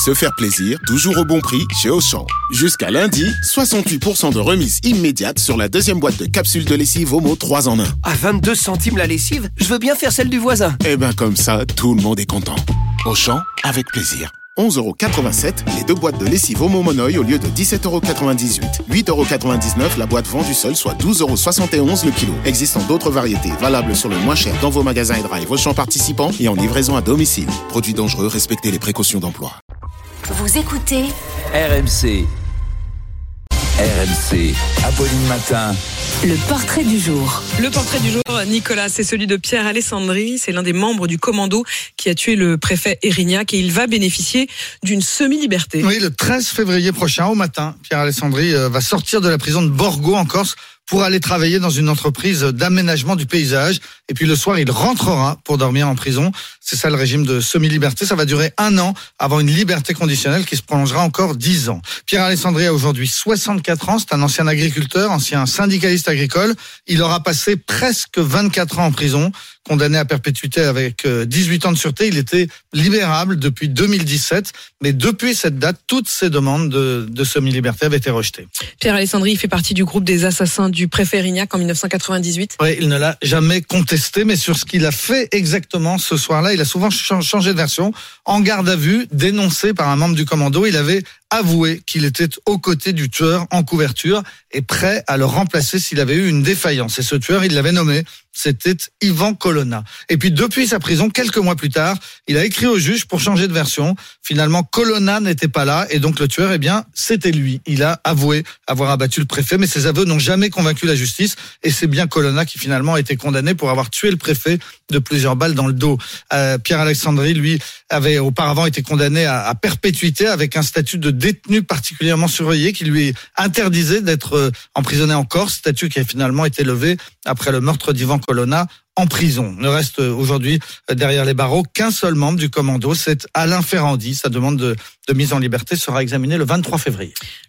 Se faire plaisir, toujours au bon prix chez Auchan. Jusqu'à lundi, 68% de remise immédiate sur la deuxième boîte de capsules de lessive Omo 3 en 1. À 22 centimes la lessive, je veux bien faire celle du voisin. Eh ben comme ça, tout le monde est content. Auchan, avec plaisir. 11,87€ les 2 boîtes de lessive Omo Monoï au lieu de 17,98€. 8,99€ la boîte vendue seule, soit 12,71€ le kilo. Existant d'autres variétés valables sur le moins cher dans vos magasins et drive Auchan participants et en livraison à domicile. Produits dangereux, respectez les précautions d'emploi. Vous écoutez RMC. RMC, Apolline Matin. le portrait du jour. Le portrait du jour, Nicolas, c'est celui de Pierre Alessandri. C'est l'un des membres du commando qui a tué le préfet Erignac et il va bénéficier d'une semi-liberté. Oui, le 13 février prochain, au matin, Pierre Alessandri va sortir de la prison de Borgo en Corse pour aller travailler dans une entreprise d'aménagement du paysage. Et puis le soir, il rentrera pour dormir en prison. C'est ça le régime de semi-liberté. Ça va durer 1 an avant une liberté conditionnelle qui se prolongera encore 10 ans. Pierre Alessandri a aujourd'hui 64 ans. C'est un ancien agriculteur, ancien syndicaliste agricole. Il aura passé presque 24 ans en prison, condamné à perpétuité avec 18 ans de sûreté. Il était libérable depuis 2017. Mais depuis cette date, toutes ses demandes de semi-liberté avaient été rejetées. Pierre Alessandri fait partie du groupe des assassins du préfet Erignac en 1998. Oui, il ne l'a jamais contesté, mais sur ce qu'il a fait exactement ce soir-là, il a souvent changé de version. En garde à vue, dénoncé par un membre du commando, il avait avoué qu'il était aux côtés du tueur en couverture et prêt à le remplacer s'il avait eu une défaillance. Et ce tueur, il l'avait nommé, c'était Ivan Colonna. Et puis depuis sa prison, quelques mois plus tard, il a écrit au juge pour changer de version. Finalement, Colonna n'était pas là et donc le tueur, eh bien, c'était lui. Il a avoué avoir abattu le préfet, mais ses aveux n'ont jamais convaincu la justice et c'est bien Colonna qui finalement a été condamné pour avoir tué le préfet de plusieurs balles dans le dos. Pierre Alessandri, lui, avait auparavant été condamné à perpétuité avec un statut de détenu particulièrement surveillé qui lui interdisait d'être emprisonné en Corse, statut qui a finalement été levé après le meurtre d'Ivan Colonna en prison. Ne reste aujourd'hui derrière les barreaux qu'un seul membre du commando, c'est Alain Ferrandi. Sa demande de mise en liberté sera examinée le 23 février.